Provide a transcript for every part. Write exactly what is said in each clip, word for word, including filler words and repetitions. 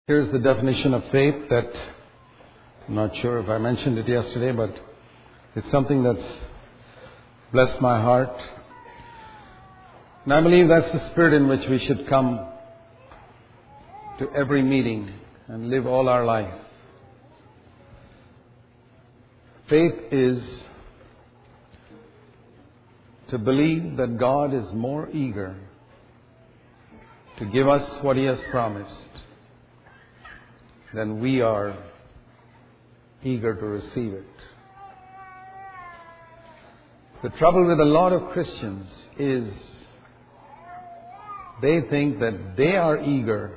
Here's the definition of faith that I'm not sure if I mentioned it yesterday, but it's something that's blessed my heart. And I believe that's the spirit in which we should come to every meeting and live all our life. Faith is to believe that God is more eager to give us what He has promised than we are eager to receive it. The trouble with a lot of Christians is they think that they are eager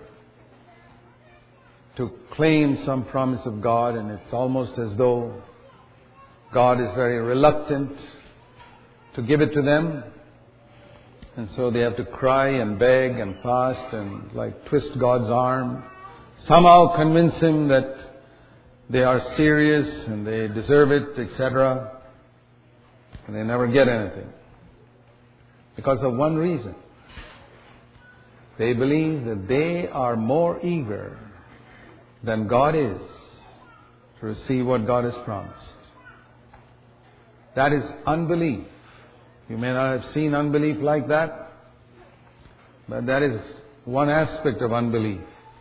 to claim some promise of God, and it's almost as though God is very reluctant to give it to them. And so they have to cry and beg and fast and like twist God's arm. Somehow convince Him that they are serious and they deserve it, et cetera. And they never get anything. Because of one reason. They believe that they are more eager than God is to receive what God has promised. That is unbelief. You may not have seen unbelief like that, but that is one aspect of unbelief.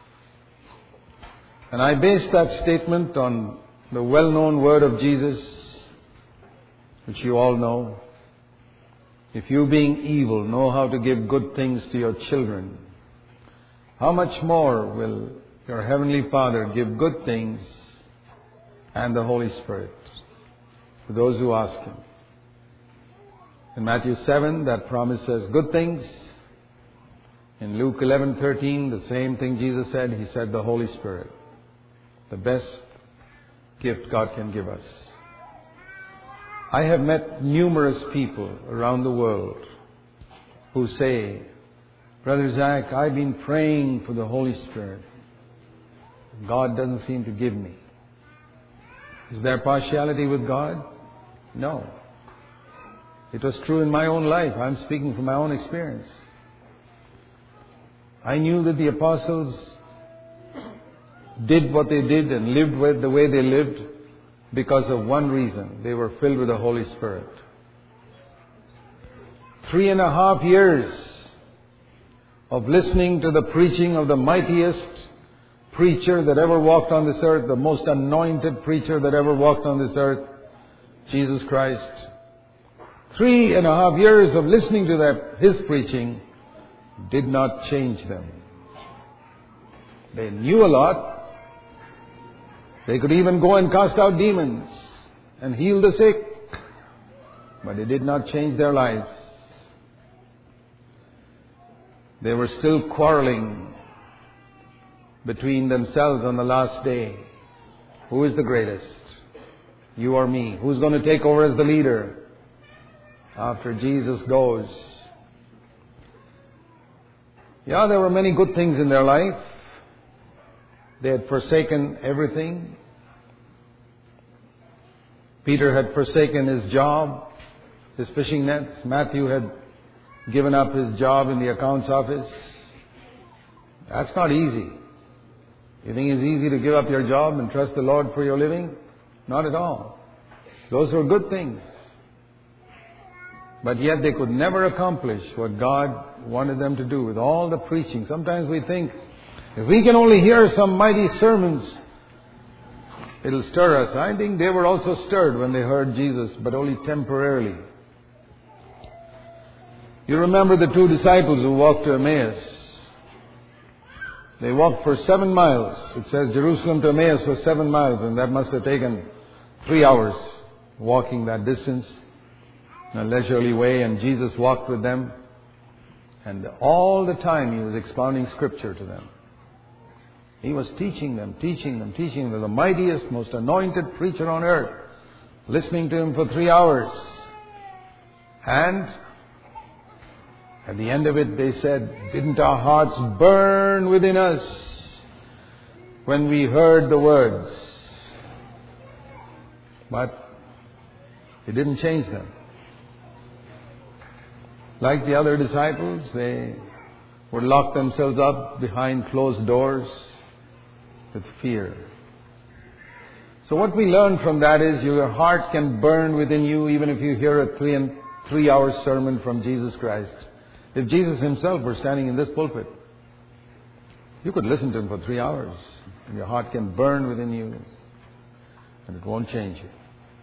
And I base that statement on the well-known word of Jesus, which you all know. If you, being evil, know how to give good things to your children, how much more will your Heavenly Father give good things and the Holy Spirit to those who ask Him? In Matthew seven, that promise says good things. In Luke eleven thirteen, the same thing Jesus said. He said the Holy Spirit. The best gift God can give us. I have met numerous people around the world who say, Brother Zach, I've been praying for the Holy Spirit. God doesn't seem to give me. Is there partiality with God? No. It was true in my own life. I'm speaking from my own experience. I knew that the apostles did what they did and lived with the way they lived because of one reason. They were filled with the Holy Spirit. Three and a half years of listening to the preaching of the mightiest preacher that ever walked on this earth, the most anointed preacher that ever walked on this earth, Jesus Christ. Three and a half years of listening to that, His preaching did not change them. They knew a lot. They could even go and cast out demons and heal the sick. But it did not change their lives. They were still quarreling between themselves on the last day. Who is the greatest? You or me? Who's going to take over as the leader after Jesus goes? Yeah, there were many good things in their life. They had forsaken everything. Peter had forsaken his job, his fishing nets. Matthew had given up his job in the accounts office. That's not easy. You think it's easy to give up your job and trust the Lord for your living? Not at all. Those were good things. But yet they could never accomplish what God wanted them to do with all the preaching. Sometimes we think, if we can only hear some mighty sermons, it'll stir us. I think they were also stirred when they heard Jesus, but only temporarily. You remember the two disciples who walked to Emmaus. They walked for seven miles. It says Jerusalem to Emmaus was seven miles, and that must have taken three hours walking that distance in a leisurely way, and Jesus walked with them. And all the time He was expounding Scripture to them. He was teaching them, teaching them, teaching them. The mightiest, most anointed preacher on earth. Listening to Him for three hours. And at the end of it they said, didn't our hearts burn within us when we heard the words? But it didn't change them. Like the other disciples, they would lock themselves up behind closed doors with fear. So what we learn from that is your heart can burn within you even if you hear a three and three hour sermon from Jesus Christ. If Jesus himself were standing in this pulpit, you could listen to him for three hours and your heart can burn within you and it won't change you.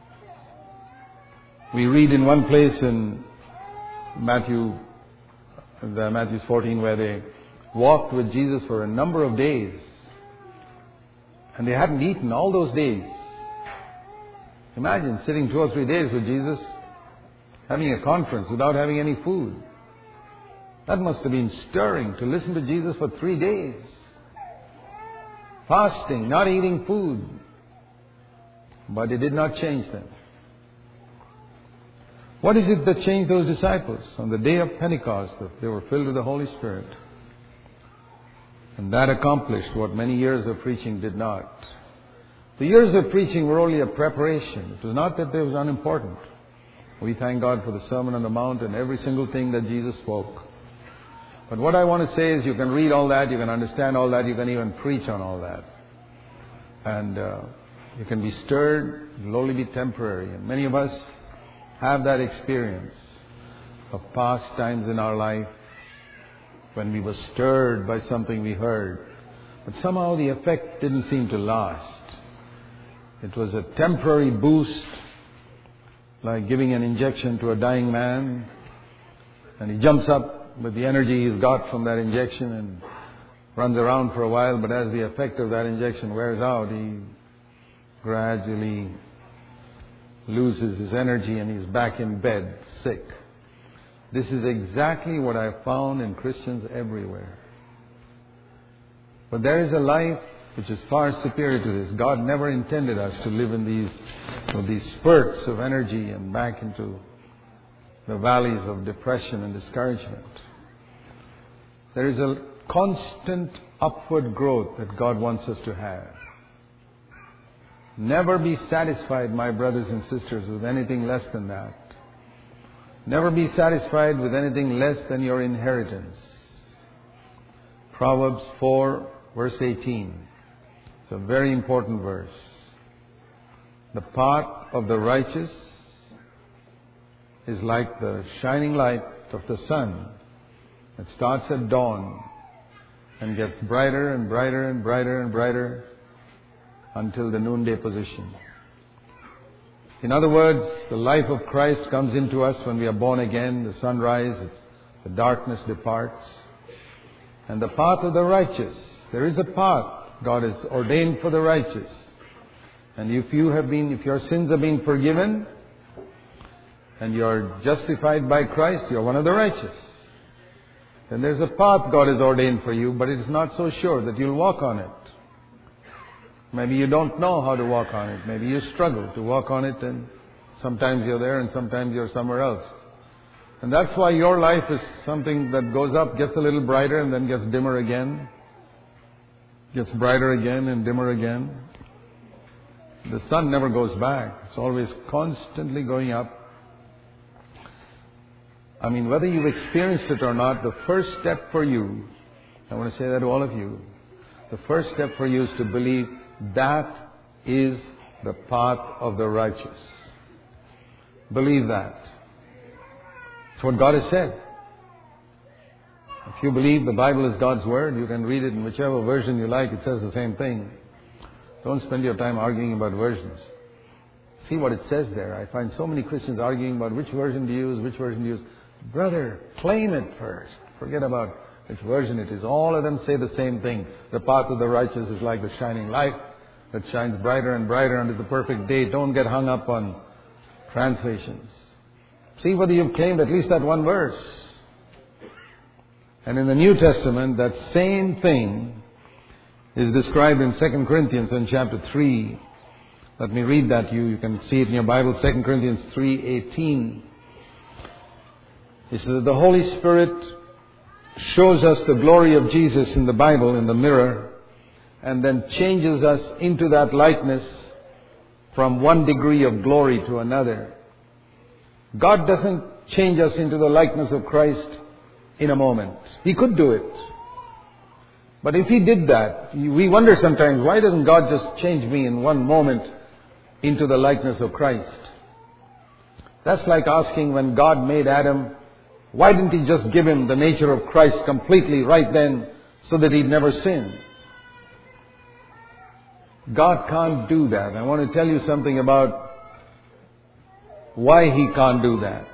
We read in one place in Matthew, the Matthew fourteen, where they walked with Jesus for a number of days and they hadn't eaten all those days. Imagine sitting two or three days with Jesus, having a conference without having any food. That must have been stirring to listen to Jesus for three days. Fasting, not eating food. But it did not change them. What is it that changed those disciples? On the day of Pentecost, they were filled with the Holy Spirit. And that accomplished what many years of preaching did not. The years of preaching were only a preparation. It was not that they was unimportant. We thank God for the Sermon on the Mount and every single thing that Jesus spoke. But what I want to say is you can read all that, you can understand all that, you can even preach on all that. And uh, you can be stirred, it will only be temporary. And many of us have that experience of past times in our life when we were stirred by something we heard. But somehow the effect didn't seem to last. It was a temporary boost, like giving an injection to a dying man. And he jumps up with the energy he's got from that injection and runs around for a while. But as the effect of that injection wears out, he gradually loses his energy and he's back in bed, sick. This is exactly what I found in Christians everywhere. But there is a life which is far superior to this. God never intended us to live in these, you know, these spurts of energy and back into the valleys of depression and discouragement. There is a constant upward growth that God wants us to have. Never be satisfied, my brothers and sisters, with anything less than that. Never be satisfied with anything less than your inheritance. Proverbs four, verse eighteen. It's a very important verse. The path of the righteous is like the shining light of the sun. It starts at dawn and gets brighter and brighter and brighter and brighter until the noonday position. In other words, the life of Christ comes into us when we are born again. The sunrise, it's, the darkness departs. And the path of the righteous, there is a path God has ordained for the righteous. And if you have been, if your sins have been forgiven and you are justified by Christ, you are one of the righteous. Then there's a path God has ordained for you, but it is not so sure that you'll walk on it. Maybe you don't know how to walk on it. Maybe you struggle to walk on it, and sometimes you're there and sometimes you're somewhere else. And that's why your life is something that goes up, gets a little brighter and then gets dimmer again. Gets brighter again and dimmer again. The sun never goes back. It's always constantly going up. I mean, whether you've experienced it or not, the first step for you, I want to say that to all of you, the first step for you is to believe that is the path of the righteous. Believe that. It's what God has said. If you believe the Bible is God's Word, you can read it in whichever version you like. It says the same thing. Don't spend your time arguing about versions. See what it says there. I find so many Christians arguing about which version to use, which version to use. Brother, claim it first. Forget about which version it is. All of them say the same thing. The path of the righteous is like the shining light that shines brighter and brighter unto the perfect day. Don't get hung up on translations. See whether you've claimed at least that one verse. And in the New Testament, that same thing is described in Second Corinthians in chapter three. Let me read that to you. You can see it in your Bible, Second Corinthians three eighteen. It says that the Holy Spirit shows us the glory of Jesus in the Bible, in the mirror, and then changes us into that likeness from one degree of glory to another. God doesn't change us into the likeness of Christ in a moment. He could do it. But if He did that, we wonder sometimes, why doesn't God just change me in one moment into the likeness of Christ? That's like asking when God made Adam, why didn't He just give him the nature of Christ completely right then so that he'd never sin? God can't do that. I want to tell you something about why He can't do that.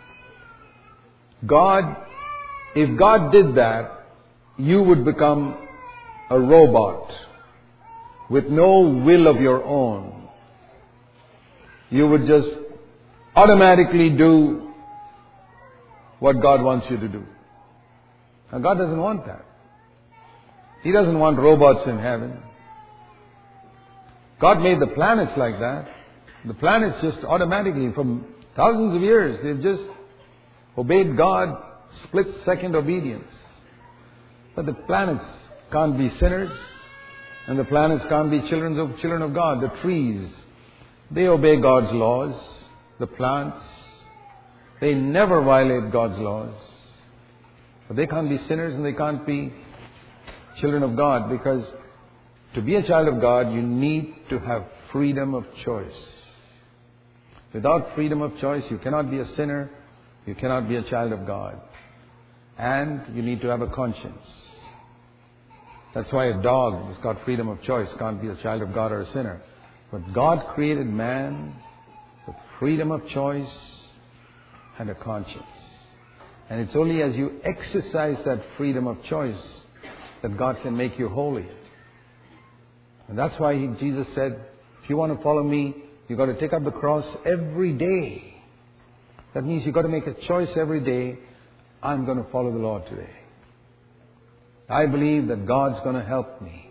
God, if God did that, you would become a robot with no will of your own. You would just automatically do what God wants you to do. Now God doesn't want that. He doesn't want robots in heaven. God made the planets like that. The planets just automatically, from thousands of years, they've just obeyed God, split-second obedience. But the planets can't be sinners, and the planets can't be children of children of God. The trees, they obey God's laws. The plants, they never violate God's laws. But they can't be sinners and they can't be children of God, because to be a child of God, you need to have freedom of choice. Without freedom of choice, you cannot be a sinner, you cannot be a child of God. And you need to have a conscience. That's why a dog who's got freedom of choice can't be a child of God or a sinner. But God created man with freedom of choice and a conscience. And it's only as you exercise that freedom of choice that God can make you holy. And that's why he, Jesus said, if you want to follow me, you've got to take up the cross every day. That means you've got to make a choice every day. I'm going to follow the Lord today. I believe that God's going to help me.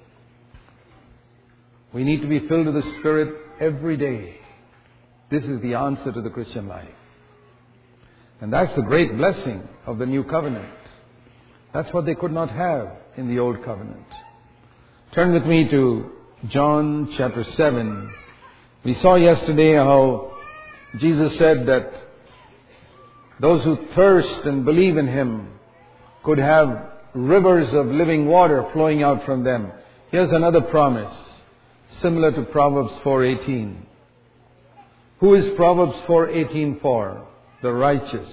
We need to be filled with the Spirit every day. This is the answer to the Christian life. And that's the great blessing of the new covenant. That's what they could not have in the old covenant. Turn with me to John chapter seven. We saw yesterday how Jesus said that those who thirst and believe in Him could have rivers of living water flowing out from them. Here's another promise, similar to Proverbs four eighteen. Who is Proverbs four eighteen for? The righteous.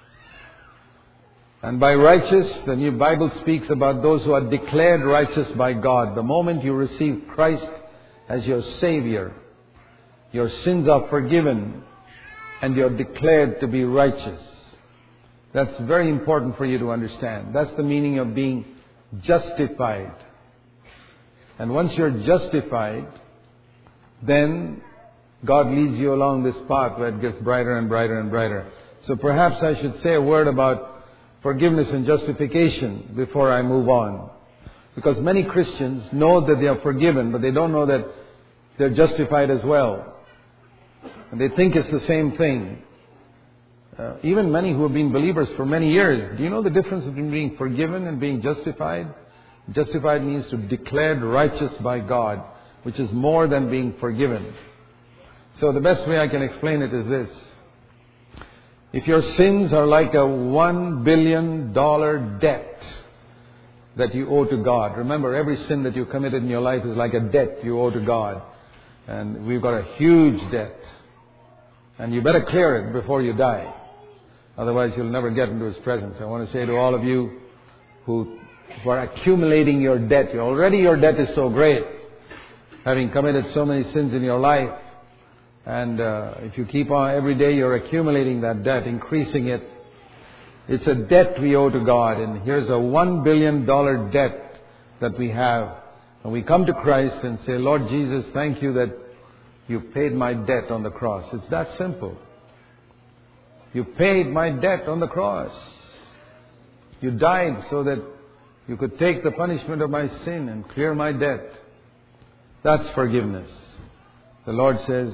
And by righteous, the New Bible speaks about those who are declared righteous by God. The moment you receive Christ as your Savior, your sins are forgiven and you're declared to be righteous. That's very important for you to understand. That's the meaning of being justified. And once you're justified, then God leads you along this path where it gets brighter and brighter and brighter. So perhaps I should say a word about forgiveness and justification before I move on. Because many Christians know that they are forgiven, but they don't know that they're justified as well. And they think it's the same thing. Uh, even many who have been believers for many years, do you know the difference between being forgiven and being justified? Justified means to be declared righteous by God, which is more than being forgiven. So the best way I can explain it is this. If your sins are like a one billion dollar debt that you owe to God. Remember, every sin that you committed in your life is like a debt you owe to God. And we've got a huge debt. And you better clear it before you die. Otherwise you'll never get into His presence. I want to say to all of you who, who are accumulating your debt. Already your debt is so great, having committed so many sins in your life. And uh, if you keep on every day, you're accumulating that debt, increasing it. It's a debt we owe to God. And here's a one billion dollar debt that we have. And we come to Christ and say, Lord Jesus, thank you that you paid my debt on the cross. It's that simple. You paid my debt on the cross. You died so that you could take the punishment of my sin and clear my debt. That's forgiveness. The Lord says,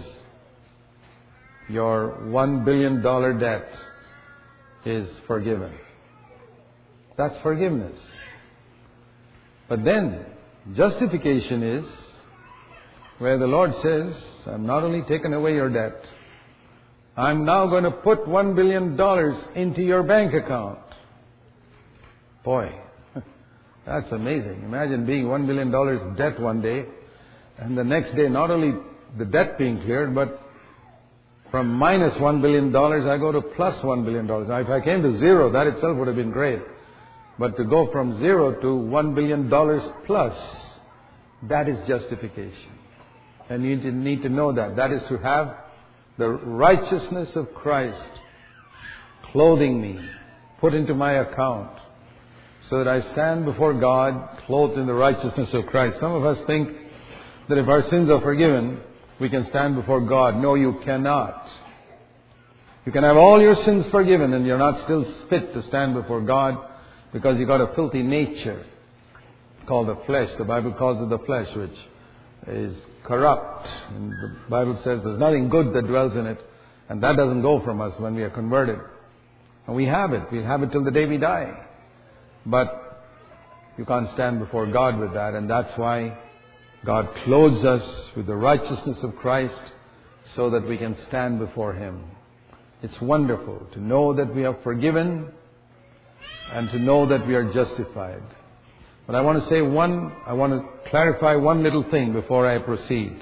your one billion dollar debt is forgiven. That's forgiveness. But then, justification is where the Lord says, I'm not only taken away your debt, I'm now going to put one billion dollars into your bank account. Boy, That's amazing. Imagine being one billion dollars debt one day, and the next day not only the debt being cleared, but from minus one billion dollars I go to plus one billion dollars. Now if I came to zero, that itself would have been great. But to go from zero to one billion dollars plus, that is justification. And you need to know that. That is to have the righteousness of Christ clothing me, put into my account, so that I stand before God clothed in the righteousness of Christ. Some of us think that if our sins are forgiven, we can stand before God. No, you cannot. You can have all your sins forgiven and you're not still fit to stand before God because you've got a filthy nature called the flesh. The Bible calls it the flesh, which is corrupt. And the Bible says there's nothing good that dwells in it, and that doesn't go from us when we are converted. And we have it. We'll have it till the day we die. But you can't stand before God with that, and that's why God clothes us with the righteousness of Christ so that we can stand before Him. It's wonderful to know that we are forgiven and to know that we are justified. But I want to say one, I want to clarify one little thing before I proceed.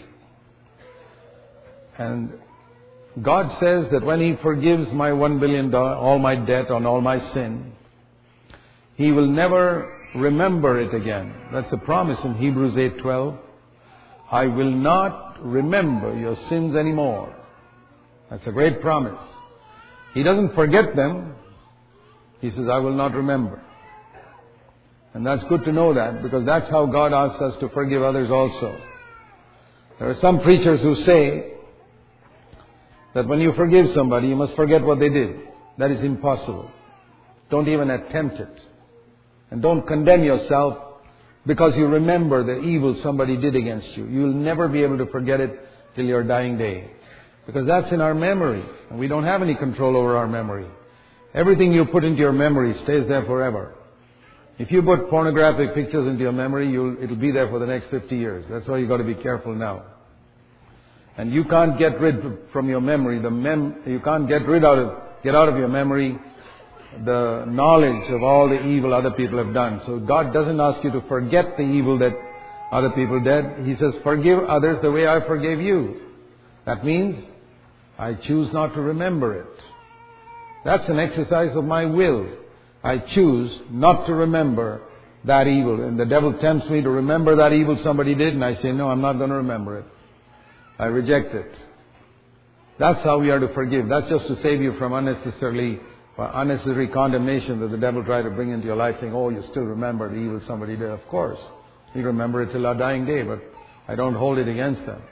And God says that when He forgives my one billion dollars, all my debt on all my sin, He will never remember it again. That's a promise in Hebrews eight twelve. I will not remember your sins anymore. That's a great promise. He doesn't forget them. He says, I will not remember. And that's good to know that, because that's how God asks us to forgive others also. There are some preachers who say that when you forgive somebody, you must forget what they did. That is impossible. Don't even attempt it. And don't condemn yourself because you remember the evil somebody did against you. You will never be able to forget it till your dying day. Because that's in our memory. And we don't have any control over our memory. Everything you put into your memory stays there forever. If you put pornographic pictures into your memory, you'll, it'll be there for the next fifty years. That's why you've got to be careful now. And you can't get rid from your memory, the mem- you can't get rid out of, get out of your memory the knowledge of all the evil other people have done. So God doesn't ask you to forget the evil that other people did. He says, forgive others the way I forgave you. That means I choose not to remember it. That's an exercise of my will. I choose not to remember that evil. And the devil tempts me to remember that evil somebody did, and I say, no, I'm not going to remember it. I reject it. That's how we are to forgive. That's just to save you from unnecessarily unnecessary condemnation that the devil tried to bring into your life, saying, oh, you still remember the evil somebody did. Of course. We remember it till our dying day, but I don't hold it against them.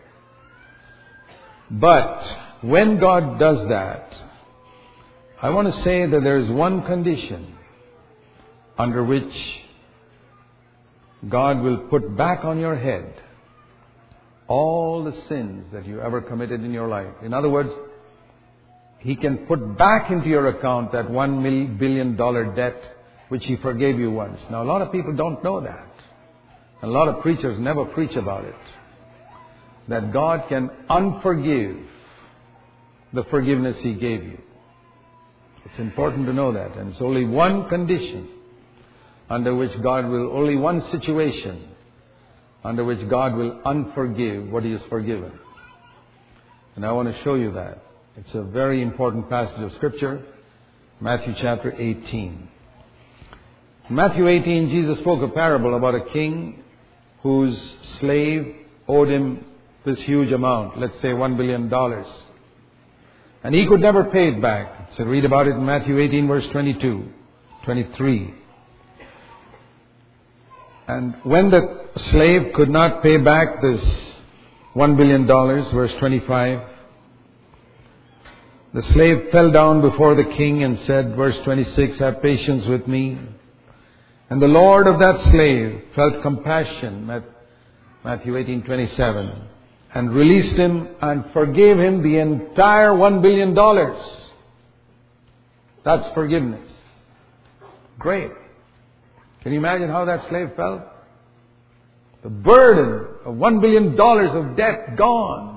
But when God does that, I want to say that there is one condition under which God will put back on your head all the sins that you ever committed in your life. In other words, He can put back into your account that one billion dollar debt which He forgave you once. Now, a lot of people don't know that. A lot of preachers never preach about it. That God can unforgive the forgiveness He gave you. It's important to know that. And it's only one condition under which God will, only one situation under which God will unforgive what He has forgiven. And I want to show you that. It's a very important passage of Scripture, Matthew chapter eighteen. In Matthew eighteen, Jesus spoke a parable about a king whose slave owed him this huge amount, let's say one billion dollars. And he could never pay it back. So read about it in Matthew eighteen, verse twenty-two, twenty-three. And when the slave could not pay back this one billion dollars, verse twenty-five, the slave fell down before the king and said, verse twenty-six, have patience with me. And the Lord of that slave felt compassion, Matthew eighteen, twenty-seven, and released him and forgave him the entire one billion dollars. That's forgiveness. Great. Can you imagine how that slave felt? The burden of one billion dollars of debt gone.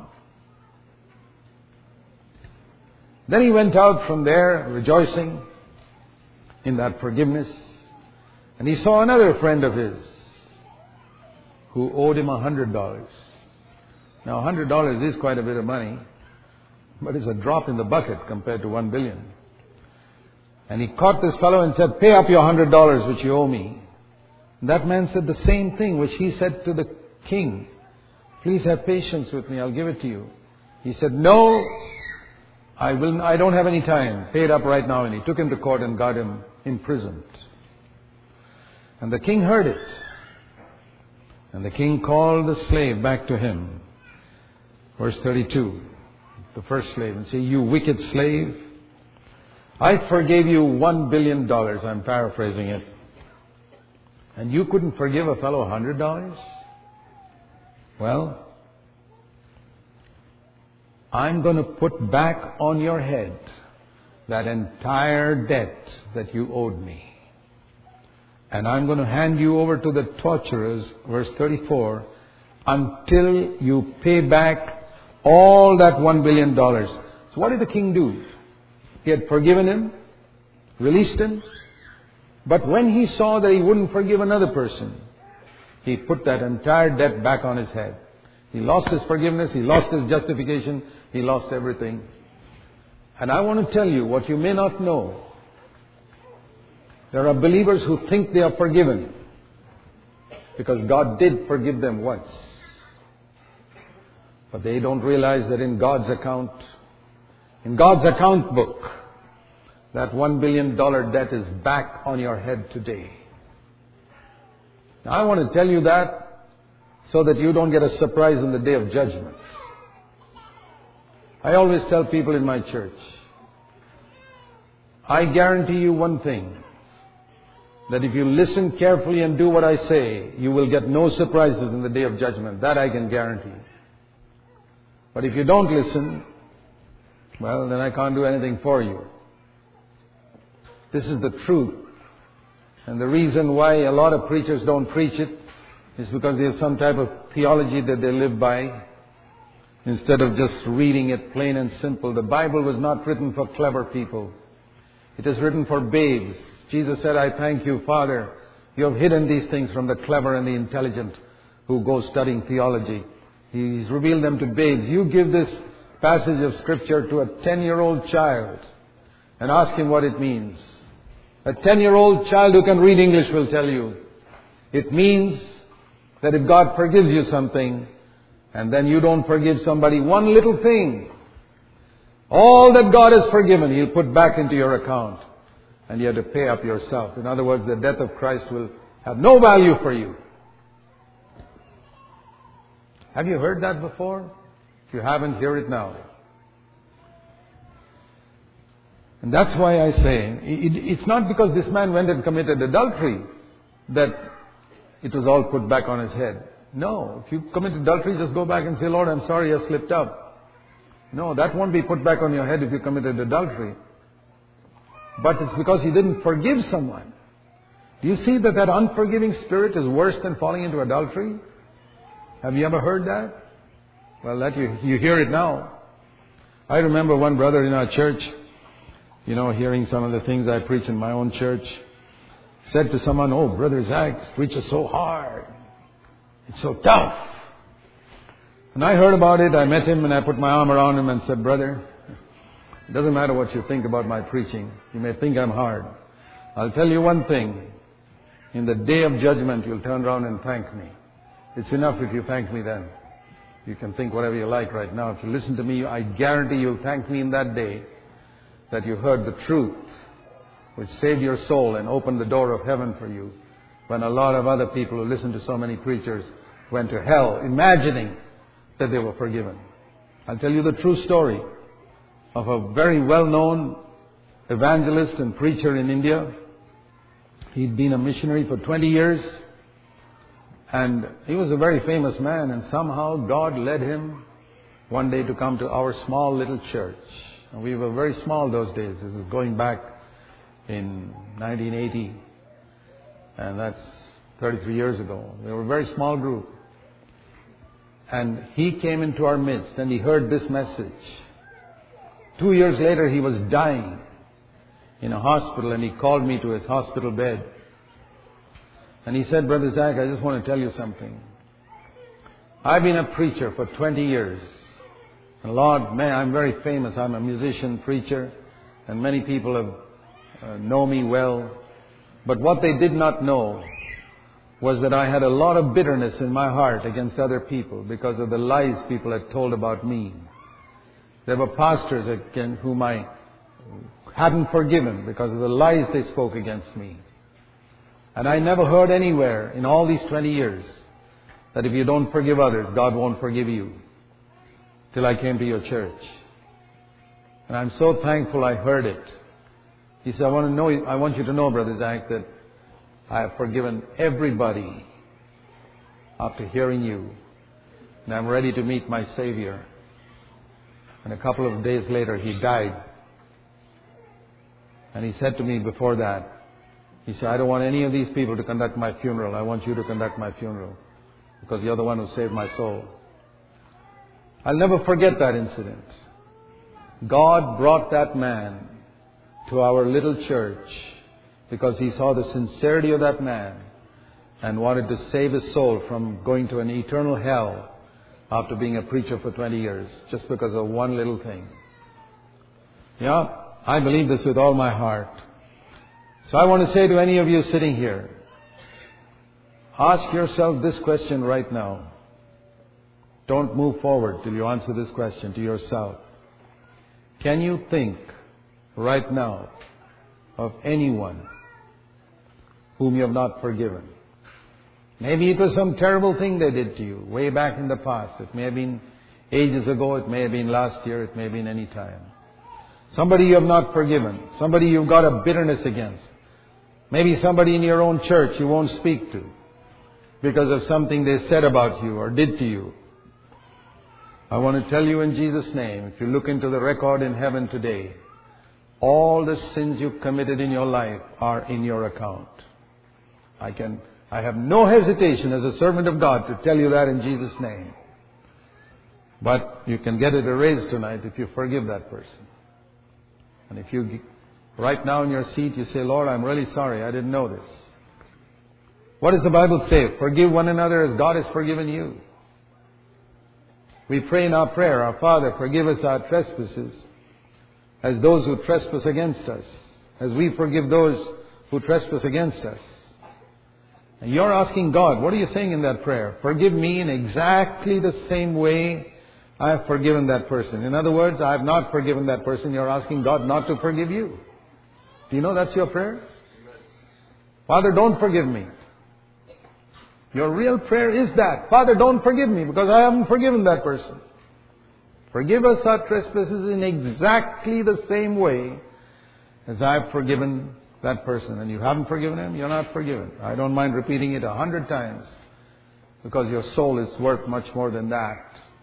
Then he went out from there rejoicing in that forgiveness. And he saw another friend of his who owed him a hundred dollars. Now, a hundred dollars is quite a bit of money, but it's a drop in the bucket compared to one billion. And he caught this fellow and said, "Pay up your hundred dollars which you owe me." And that man said the same thing which he said to the king. "Please have patience with me, I'll give it to you." He said, "No, I will. I don't have any time. Pay it up right now." And he took him to court and got him imprisoned. And the king heard it. And the king called the slave back to him. Verse thirty-two, the first slave, and said, "You wicked slave, I forgave you one billion dollars." I'm paraphrasing it. "And you couldn't forgive a fellow a hundred dollars? Well, I'm going to put back on your head that entire debt that you owed me. And I'm going to hand you over to the torturers," verse thirty-four, "until you pay back all that one billion dollars. So what did the king do? He had forgiven him, released him. But when he saw that he wouldn't forgive another person, he put that entire debt back on his head. He lost his forgiveness, he lost his justification, he lost everything. And I want to tell you what you may not know. There are believers who think they are forgiven because God did forgive them once. But they don't realize that in God's account, in God's account book, that one billion dollar debt is back on your head today. Now, I want to tell you that so that you don't get a surprise in the day of judgment. I always tell people in my church, I guarantee you one thing, that if you listen carefully and do what I say, you will get no surprises in the day of judgment. That I can guarantee. But if you don't listen, well, then I can't do anything for you. This is the truth. And the reason why a lot of preachers don't preach it is because they have some type of theology that they live by, instead of just reading it plain and simple. The Bible was not written for clever people. It is written for babes. Jesus said, "I thank you, Father, you have hidden these things from the clever and the intelligent who go studying theology. He's revealed them to babes." You give this passage of Scripture to a ten-year-old child and ask him what it means. A ten-year-old child who can read English will tell you, it means that if God forgives you something, and then you don't forgive somebody one little thing, all that God has forgiven, He'll put back into your account. And you have to pay up yourself. In other words, the death of Christ will have no value for you. Have you heard that before? If you haven't, hear it now. And that's why I say, it, it's not because this man went and committed adultery that it was all put back on his head. No, if you commit adultery, just go back and say, "Lord, I'm sorry I slipped up." No, that won't be put back on your head if you committed adultery. But it's because you didn't forgive someone. Do you see that that unforgiving spirit is worse than falling into adultery? Have you ever heard that? Well, that you, you hear it now. I remember one brother in our church, you know, hearing some of the things I preach in my own church, said to someone, "Oh, Brother Zach preaches so hard. It's so tough." And I heard about it. I met him and I put my arm around him and said, "Brother, it doesn't matter what you think about my preaching. You may think I'm hard. I'll tell you one thing. In the day of judgment, you'll turn around and thank me. It's enough if you thank me then. You can think whatever you like right now. If you listen to me, I guarantee you'll thank me in that day that you heard the truth, which saved your soul and opened the door of heaven for you, when a lot of other people who listened to so many preachers went to hell, imagining that they were forgiven." I'll tell you the true story of a very well-known evangelist and preacher in India. He'd been a missionary for twenty years. And he was a very famous man. And somehow God led him one day to come to our small little church. And we were very small those days. This is going back in nineteen eighty. And that's thirty-three years ago. We were a very small group. And he came into our midst and he heard this message. Two years later, he was dying in a hospital, and he called me to his hospital bed. And he said, Brother Zach, I just want to tell you something. I've been a preacher for twenty years. And Lord, man, I'm very famous. I'm a musician, preacher, and many people have, uh, know me well. But what they did not know was that I had a lot of bitterness in my heart against other people because of the lies people had told about me. There were pastors again whom I hadn't forgiven because of the lies they spoke against me. And I never heard anywhere in all these twenty years that if you don't forgive others, God won't forgive you. Till I came to your church. And I'm so thankful I heard it. He said, I want to know, I want you to know, Brother Zach, that I have forgiven everybody after hearing you. And I'm ready to meet my Savior. And a couple of days later, he died. And he said to me before that, he said, I don't want any of these people to conduct my funeral. I want you to conduct my funeral. Because you're the one who saved my soul. I'll never forget that incident. God brought that man to our little church because He saw the sincerity of that man and wanted to save his soul from going to an eternal hell after being a preacher for twenty years, just because of one little thing. Yeah, I believe this with all my heart. So I want to say to any of you sitting here, ask yourself this question right now. Don't move forward till you answer this question to yourself. Can you think right now of anyone whom you have not forgiven? Maybe it was some terrible thing they did to you way back in the past. It may have been ages ago. It may have been last year. It may have been any time. Somebody you have not forgiven. Somebody you've got a bitterness against. Maybe somebody in your own church you won't speak to because of something they said about you or did to you. I want to tell you in Jesus' name, if you look into the record in heaven today, all the sins you committed in your life are in your account. I can, I have no hesitation as a servant of God to tell you that in Jesus' name. But you can get it erased tonight if you forgive that person. And if you, right now in your seat, you say, Lord, I'm really sorry, I didn't know this. What does the Bible say? Forgive one another as God has forgiven you. We pray in our prayer, our Father, forgive us our trespasses as those who trespass against us, as we forgive those who trespass against us. And you're asking God, what are you saying in that prayer? Forgive me in exactly the same way I have forgiven that person. In other words, I have not forgiven that person. You're asking God not to forgive you. Do you know that's your prayer? Father, don't forgive me. Your real prayer is that. Father, don't forgive me because I haven't forgiven that person. Forgive us our trespasses in exactly the same way as I've forgiven that person. And you haven't forgiven him, you're not forgiven. I don't mind repeating it a hundred times because your soul is worth much more than that.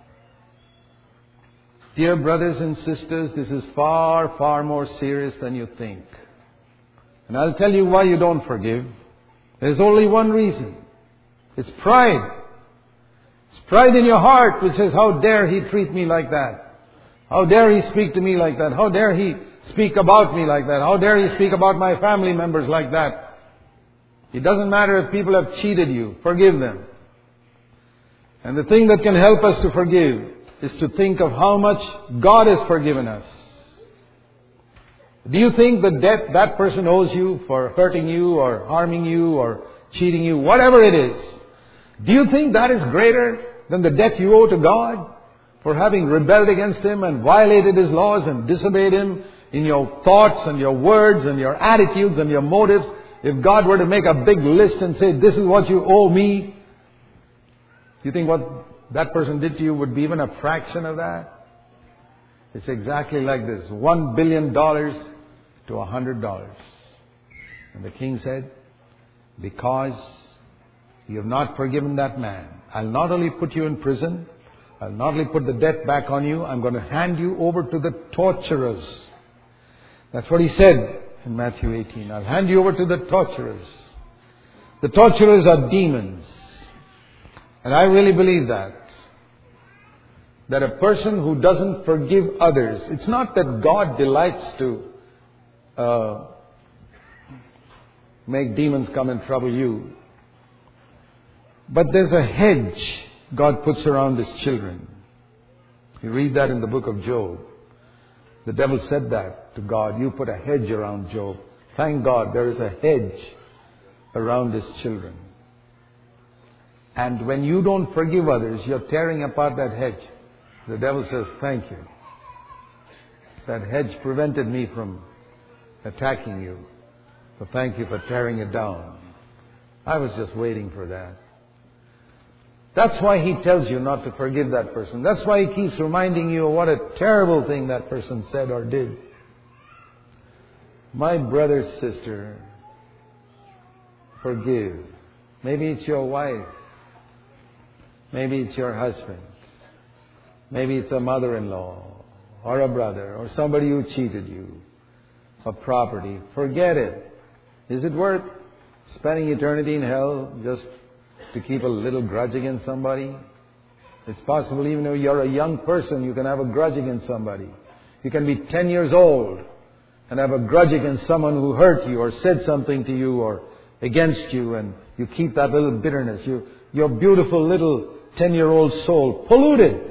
Dear brothers and sisters, this is far, far more serious than you think. And I'll tell you why you don't forgive. There's only one reason. It's pride. It's pride in your heart which says, how dare he treat me like that? How dare he speak to me like that? How dare he speak about me like that? How dare he speak about my family members like that? It doesn't matter if people have cheated you. Forgive them. And the thing that can help us to forgive is to think of how much God has forgiven us. Do you think the debt that person owes you for hurting you or harming you or cheating you, whatever it is, do you think that is greater than the debt you owe to God for having rebelled against Him and violated His laws and disobeyed Him in your thoughts and your words and your attitudes and your motives? If God were to make a big list and say, this is what you owe me, do you think what that person did to you would be even a fraction of that? It's exactly like this. One billion dollars to a hundred dollars. And the king said, because you have not forgiven that man, I'll not only put you in prison, I'll not only put the debt back on you, I'm going to hand you over to the torturers. That's what he said in Matthew eighteen. I'll hand you over to the torturers. The torturers are demons. And I really believe that. That a person who doesn't forgive others, it's not that God delights to uh, make demons come and trouble you. But there's a hedge God puts around His children. You read that in the book of Job. The devil said that to God. You put a hedge around Job. Thank God there is a hedge around His children. And when you don't forgive others, you're tearing apart that hedge. The devil says, thank you. That hedge prevented me from attacking you. So thank you for tearing it down. I was just waiting for that. That's why he tells you not to forgive that person. That's why he keeps reminding you of what a terrible thing that person said or did. My brother, sister, forgive. Maybe it's your wife. Maybe it's your husband. Maybe it's a mother-in-law or a brother or somebody who cheated you of property. Forget it. Is it worth spending eternity in hell just to keep a little grudge against somebody? It's possible even though you're a young person, you can have a grudge against somebody. You can be ten years old and have a grudge against someone who hurt you or said something to you or against you, and you keep that little bitterness. You, your beautiful little ten-year-old soul polluted.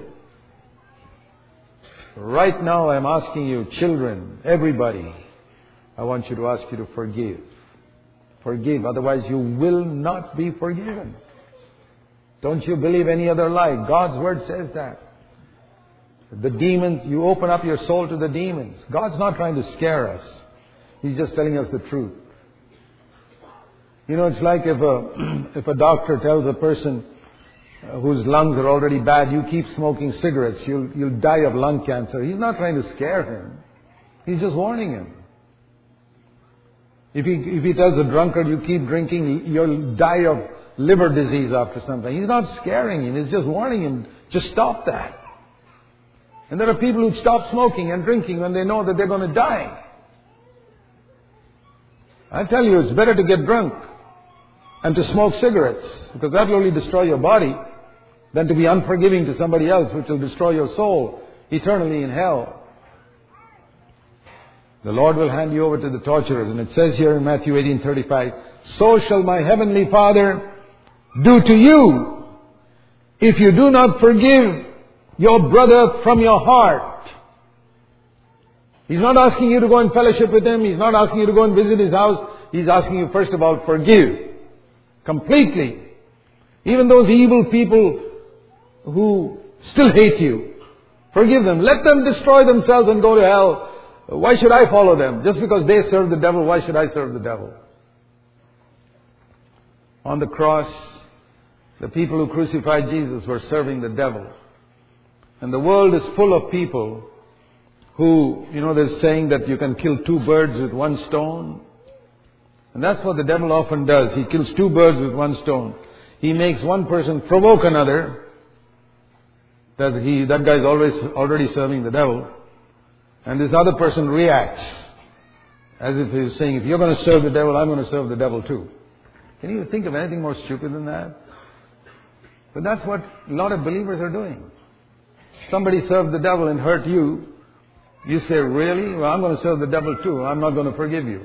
Right now I'm asking you, children, everybody, I want you to ask you to forgive. Forgive, otherwise you will not be forgiven. Don't you believe any other lie? God's Word says that. The demons, you open up your soul to the demons. God's not trying to scare us. He's just telling us the truth. You know, it's like if a, if a doctor tells a person whose lungs are already bad, you keep smoking cigarettes, you'll, you'll die of lung cancer. He's not trying to scare him. He's just warning him. If he, if he tells a drunkard, you keep drinking, you'll die of liver disease after something. He's not scaring him. He's just warning him, just stop that. And there are people who stop smoking and drinking when they know that they're going to die. I tell you, it's better to get drunk and to smoke cigarettes, because that will only destroy your body, than to be unforgiving to somebody else, which will destroy your soul eternally in hell. The Lord will hand you over to the torturers. And it says here in Matthew eighteen thirty-five, so shall my heavenly Father do to you if you do not forgive your brother from your heart. He's not asking you to go and fellowship with him. He's not asking you to go and visit his house. He's asking you first of all, forgive. Completely. Even those evil people who still hate you, forgive them. Let them destroy themselves and go to hell. Why should I follow them? Just because they serve the devil, why should I serve the devil? On the cross, the people who crucified Jesus were serving the devil. And the world is full of people who, you know, there's saying that you can kill two birds with one stone. And that's what the devil often does. He kills two birds with one stone. He makes one person provoke another. That he, that guy's always already serving the devil. And this other person reacts as if he's saying, if you're going to serve the devil, I'm going to serve the devil too. Can you think of anything more stupid than that? But that's what a lot of believers are doing. Somebody served the devil and hurt you. You say, really? Well, I'm going to serve the devil too. I'm not going to forgive you.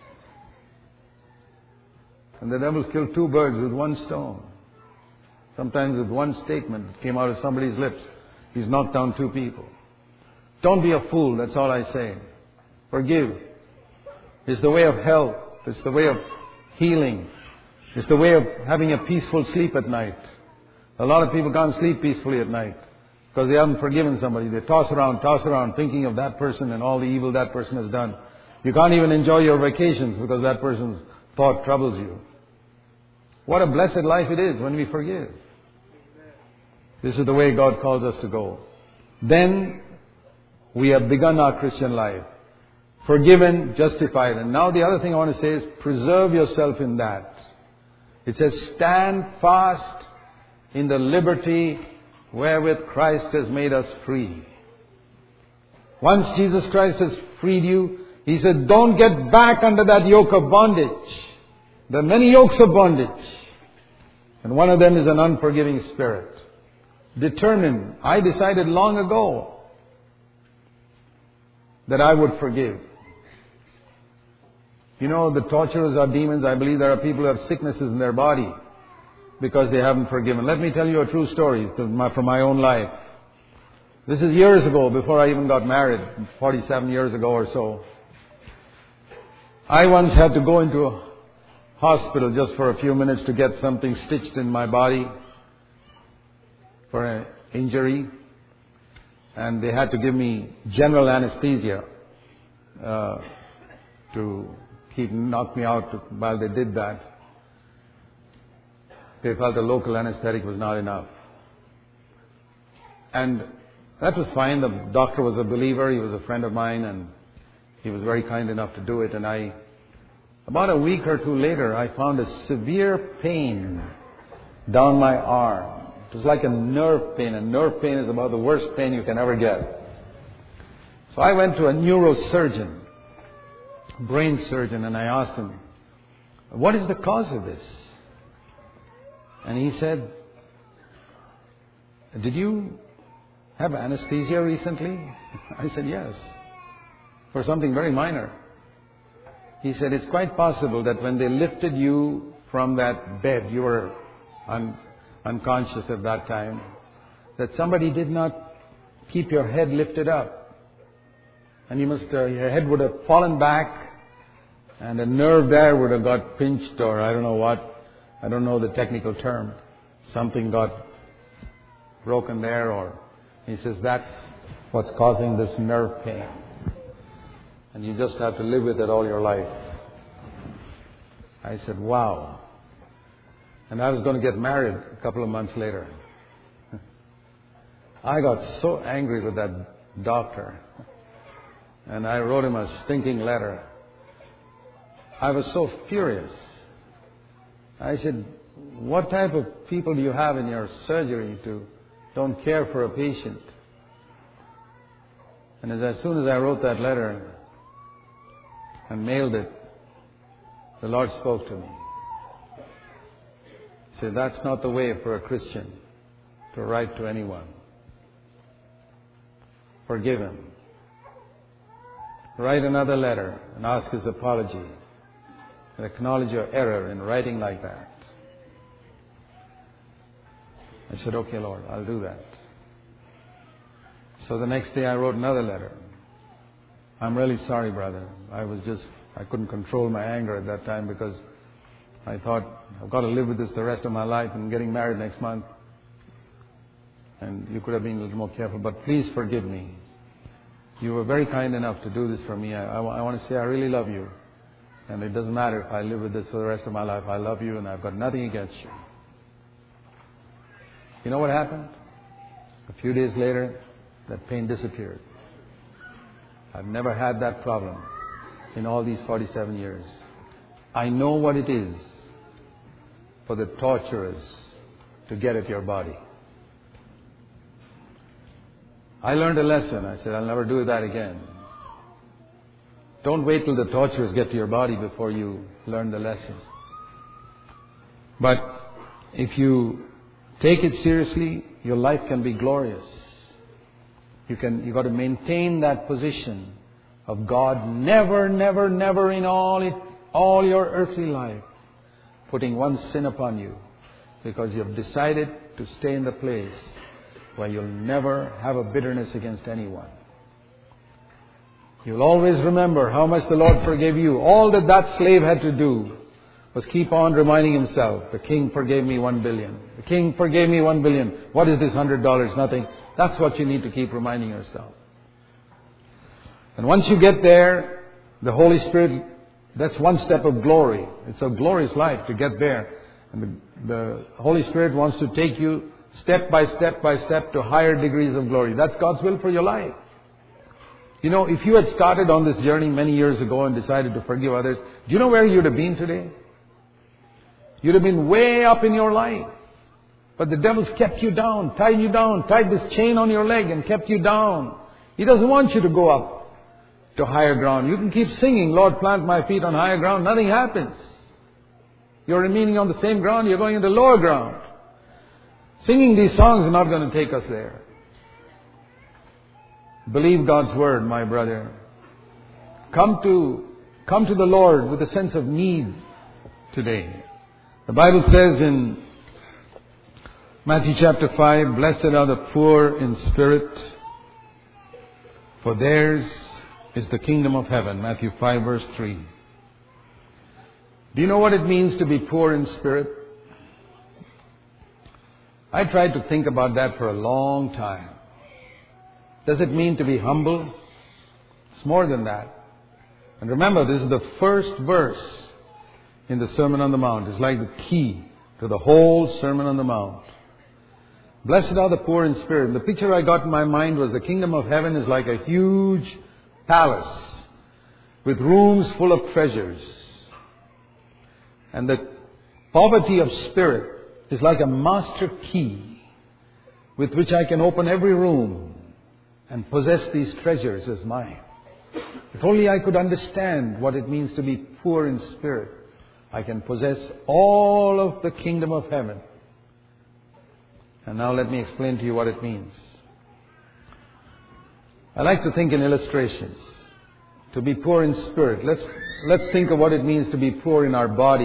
And the devil's killed two birds with one stone. Sometimes with one statement that came out of somebody's lips, he's knocked down two people. Don't be a fool, that's all I say. Forgive. It's the way of health. It's the way of healing. It's the way of having a peaceful sleep at night. A lot of people can't sleep peacefully at night because they haven't forgiven somebody. They toss around, toss around, thinking of that person and all the evil that person has done. You can't even enjoy your vacations because that person's thought troubles you. What a blessed life it is when we forgive. This is the way God calls us to go. Then we have begun our Christian life. Forgiven, justified. And now the other thing I want to say is preserve yourself in that. It says, stand fast in the liberty wherewith Christ has made us free. Once Jesus Christ has freed you, He said, don't get back under that yoke of bondage. There are many yokes of bondage. And one of them is an unforgiving spirit. Determined. I decided long ago that I would forgive. You know, the torturers are demons. I believe there are people who have sicknesses in their body. because they haven't forgiven. Let me tell you a true story from my, from my own life. This is years ago, before I even got married, forty-seven years ago or so. I once had to go into a hospital just for a few minutes to get something stitched in my body for an injury. And they had to give me general anesthesia uh, to keep knock me out while they did that. They felt the local anesthetic was not enough. And that was fine. The doctor was a believer. He was a friend of mine, and he was very kind enough to do it. And I, about a week or two later, I found a severe pain down my arm. It was like a nerve pain, and nerve pain is about the worst pain you can ever get. So I went to a neurosurgeon, brain surgeon, and I asked him, what is the cause of this? And he said, did you have anesthesia recently? I said, yes, for something very minor. He said, it's quite possible that when they lifted you from that bed, you were un- unconscious at that time, that somebody did not keep your head lifted up. And you must, uh, your head would have fallen back, and a nerve there would have got pinched, or I don't know what, I don't know the technical term. Something got broken there, or he says that's what's causing this nerve pain. And you just have to live with it all your life. I said, wow. And I was going to get married a couple of months later. I got so angry with that doctor. And I wrote him a stinking letter. I was so furious. I said, what type of people do you have in your surgery to don't care for a patient? And as, as soon as I wrote that letter and mailed it, the Lord spoke to me. He said, that's not the way for a Christian to write to anyone. Forgive him. Write another letter and ask his apology. And acknowledge your error in writing like that. I said, okay, Lord, I'll do that. So the next day I wrote another letter. I'm really sorry, brother. I was just, I couldn't control my anger at that time because I thought, I've got to live with this the rest of my life and getting married next month. And you could have been a little more careful, but please forgive me. You were very kind enough to do this for me. I, I, I want to say I really love you. And it doesn't matter if I live with this for the rest of my life. I love you and I've got nothing against you. You know what happened? A few days later, that pain disappeared. I've never had that problem in all these forty-seven years. I know what it is for the torturers to get at your body. I learned a lesson. I said, I'll never do that again. Don't wait till the torturers get to your body before you learn the lesson. But if you take it seriously, your life can be glorious. You can, you've got to maintain that position of God never, never, never in all it, all your earthly life putting one sin upon you, because you've decided to stay in the place where you'll never have a bitterness against anyone. You'll always remember how much the Lord forgave you. All that that slave had to do was keep on reminding himself, the king forgave me one billion. The king forgave me one billion. What is this hundred dollars? Nothing. That's what you need to keep reminding yourself. And once you get there, the Holy Spirit, that's one step of glory. It's a glorious life to get there. And the, the Holy Spirit wants to take you step by step by step to higher degrees of glory. That's God's will for your life. You know, if you had started on this journey many years ago and decided to forgive others, do you know where you'd have been today? You'd have been way up in your life. But the devil's kept you down, tied you down, tied this chain on your leg and kept you down. He doesn't want you to go up to higher ground. You can keep singing, Lord, plant my feet on higher ground. Nothing happens. You're remaining on the same ground. You're going into lower ground. Singing these songs is not going to take us there. Believe God's word, my brother. Come to, come to the Lord with a sense of need today. The Bible says in Matthew chapter five, blessed are the poor in spirit, for theirs is the kingdom of heaven. Matthew five verse three. Do you know what it means to be poor in spirit? I tried to think about that for a long time. Does it mean to be humble? It's more than that. And remember, this is the first verse in the Sermon on the Mount. It's like the key to the whole Sermon on the Mount. Blessed are the poor in spirit. The picture I got in my mind was the kingdom of heaven is like a huge palace with rooms full of treasures. And the poverty of spirit is like a master key with which I can open every room and possess these treasures as mine. If only I could understand what it means to be poor in spirit, I can possess all of the kingdom of heaven. And now let me explain to you what it means. I like to think in illustrations. To be poor in spirit. Let's, let's think of what it means to be poor in our body.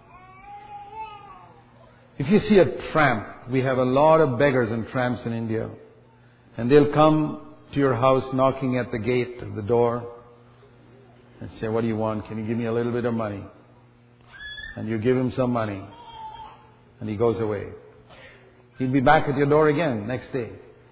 If you see a tramp, we have a lot of beggars and tramps in India. And they'll come to your house knocking at the gate of the door and say, what do you want? Can you give me a little bit of money? And you give him some money. And he goes away. He'll be back at your door again next day.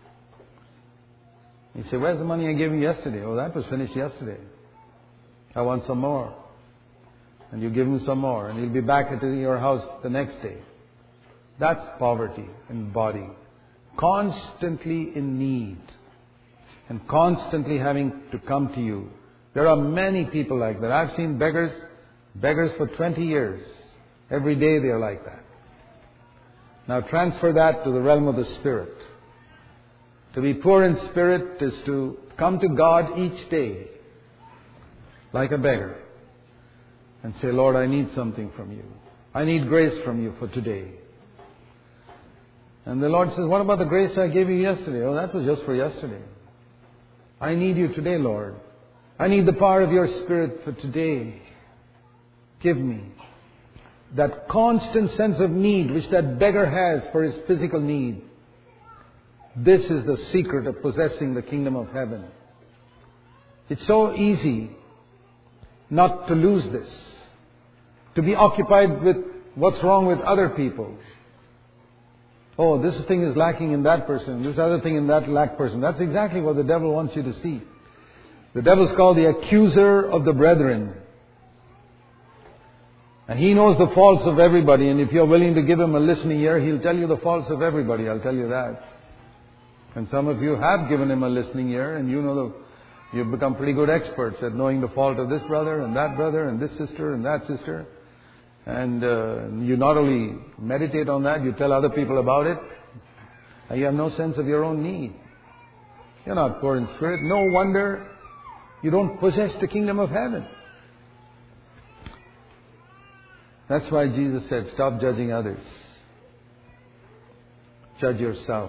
You say, where's the money I gave you yesterday? Oh, that was finished yesterday. I want some more. And you give him some more. And he'll be back at your house the next day. That's poverty in body. Constantly in need. And constantly having to come to you. There are many people like that. I've seen beggars, beggars for twenty years. Every day they are like that. Now transfer that to the realm of the Spirit. To be poor in spirit is to come to God each day like a beggar and say, Lord, I need something from you. I need grace from you for today. And the Lord says, what about the grace I gave you yesterday? Oh, that was just for yesterday. I need you today, Lord. I need the power of your Spirit for today. Give me that constant sense of need which that beggar has for his physical need. This is the secret of possessing the kingdom of heaven. It's so easy not to lose this. To be occupied with what's wrong with other people. Oh, this thing is lacking in that person. This other thing in that lack person. That's exactly what the devil wants you to see. The devil's called the accuser of the brethren. And he knows the faults of everybody. And if you're willing to give him a listening ear, he'll tell you the faults of everybody. I'll tell you that. And some of you have given him a listening ear. And you know the, you've become pretty good experts at knowing the fault of this brother and that brother and this sister and that sister. And uh, you not only meditate on that, you tell other people about it. And you have no sense of your own need. You're not poor in spirit. No wonder you don't possess the kingdom of heaven. That's why Jesus said, stop judging others. Judge yourself.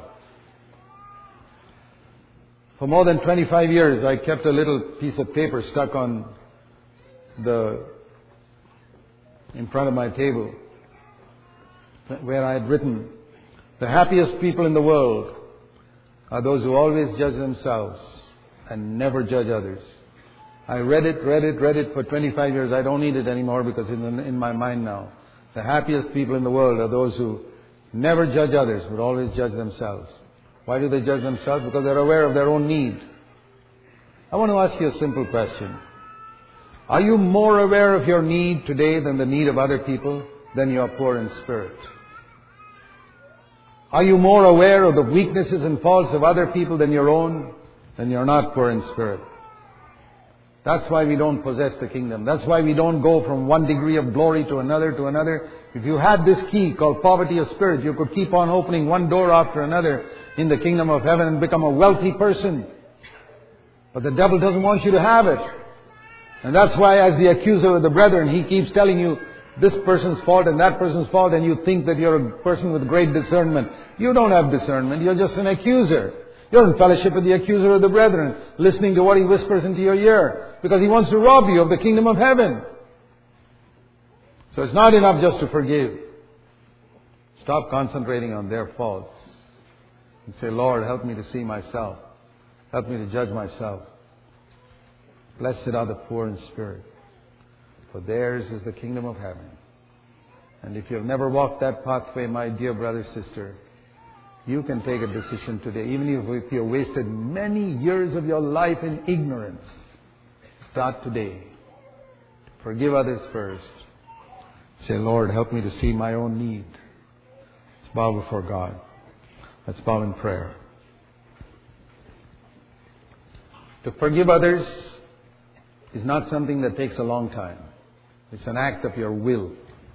For more than twenty-five years, I kept a little piece of paper stuck on the, in front of my table, where I had written, the happiest people in the world are those who always judge themselves and never judge others. I read it, read it, read it for twenty-five years. I don't need it anymore because it's in, in my mind now. The happiest people in the world are those who never judge others, but always judge themselves. Why do they judge themselves? Because they're aware of their own need. I want to ask you a simple question. Are you more aware of your need today than the need of other people? Then you are poor in spirit. Are you more aware of the weaknesses and faults of other people than your own? Then you're not poor in spirit. That's why we don't possess the kingdom. That's why we don't go from one degree of glory to another to another. If you had this key called poverty of spirit, you could keep on opening one door after another in the kingdom of heaven and become a wealthy person. But the devil doesn't want you to have it. And that's why, as the accuser of the brethren, he keeps telling you this person's fault and that person's fault, and you think that you're a person with great discernment. You don't have discernment. You're just an accuser. You're in fellowship with the accuser of the brethren, listening to what he whispers into your ear, because he wants to rob you of the kingdom of heaven. So it's not enough just to forgive. Stop concentrating on their faults. And say, Lord, help me to see myself. Help me to judge myself. Blessed are the poor in spirit, for theirs is the kingdom of heaven. And if you have never walked that pathway, my dear brother, sister, you can take a decision today. Even if you have wasted many years of your life in ignorance, start today. Forgive others first. Say, Lord, help me to see my own need. Let's bow before God. Let's bow in prayer. To forgive others is not something that takes a long time. It's an act of your will.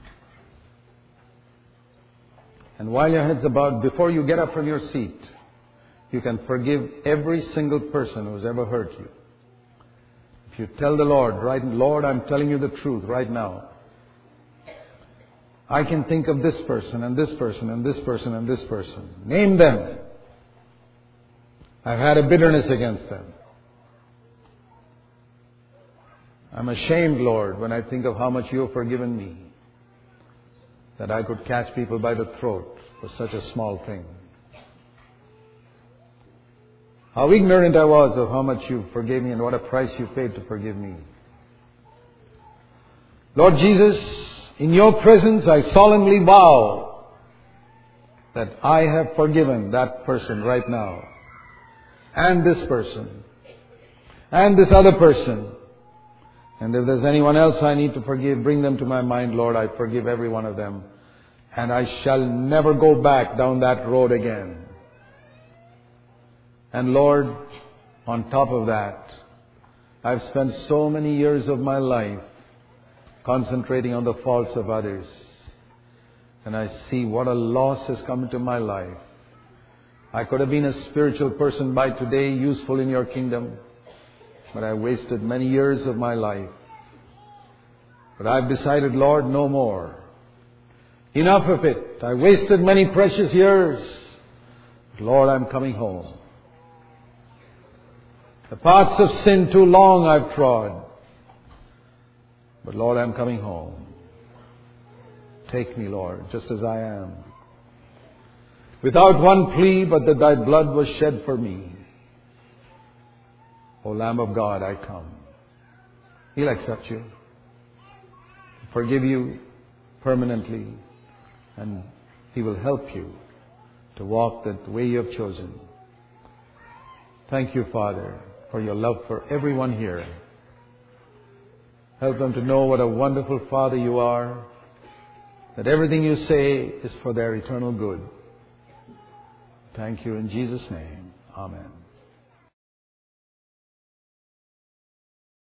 And while your head's bowed, before you get up from your seat, you can forgive every single person who's ever hurt you. If you tell the Lord, right, Lord, I'm telling you the truth right now. I can think of this person and this person and this person and this person. Name them. I've had a bitterness against them. I'm ashamed, Lord, when I think of how much you have forgiven me, that I could catch people by the throat for such a small thing. How ignorant I was of how much you forgave me and what a price you paid to forgive me. Lord Jesus, in your presence I solemnly vow that I have forgiven that person right now, and this person, and this other person. And if there's anyone else I need to forgive, bring them to my mind, Lord. I forgive every one of them. And I shall never go back down that road again. And Lord, on top of that, I've spent so many years of my life concentrating on the faults of others. And I see what a loss has come into my life. I could have been a spiritual person by today, useful in your kingdom. But I wasted many years of my life. But I've decided, Lord, no more. Enough of it. I wasted many precious years. But Lord, I'm coming home. The paths of sin too long I've trod. But Lord, I'm coming home. Take me, Lord, just as I am. Without one plea but that thy blood was shed for me. O Lamb of God, I come. He'll accept you, forgive you permanently, and He will help you to walk the way you have chosen. Thank you, Father, for your love for everyone here. Help them to know what a wonderful Father you are, that everything you say is for their eternal good. Thank you in Jesus' name. Amen.